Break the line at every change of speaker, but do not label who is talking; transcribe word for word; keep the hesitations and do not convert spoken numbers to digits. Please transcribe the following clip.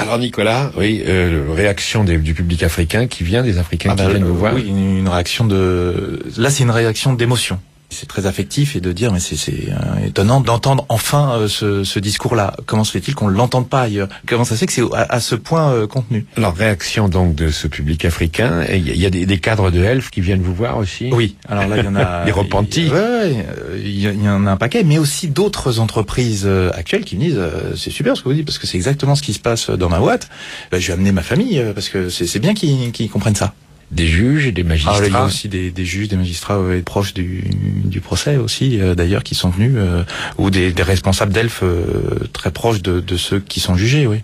Alors Nicolas, oui, euh, réaction des, du public africain qui vient, des Africains ah qui bah, viennent
euh,
vous voir.
Oui, une, une réaction de. Là, c'est une réaction d'émotion. C'est très affectif et de dire mais c'est, c'est euh, étonnant d'entendre enfin euh, ce, ce discours-là. Comment se fait-il qu'on ne l'entende pas ailleurs? Comment ça se fait que c'est à, à ce point euh, contenu?
Alors réaction donc de ce public africain. Il y, y a des, des cadres de Elf qui viennent vous voir aussi.
Oui. Alors là il y en a
des repentis.
Il, ouais, ouais, il, y, il y en a un paquet, mais aussi d'autres entreprises euh, actuelles qui me disent euh, c'est super ce que vous dites parce que c'est exactement ce qui se passe dans ma boîte. Ben, je vais amener ma famille euh, parce que c'est, c'est bien qu'ils, qu'ils comprennent ça.
Des juges et des magistrats.
Ah, il y a aussi des, des juges, des magistrats euh, proches du, du procès aussi, euh, d'ailleurs, qui sont venus, euh, ou des, des responsables d'Elf euh, très proches de, de ceux qui sont jugés, oui.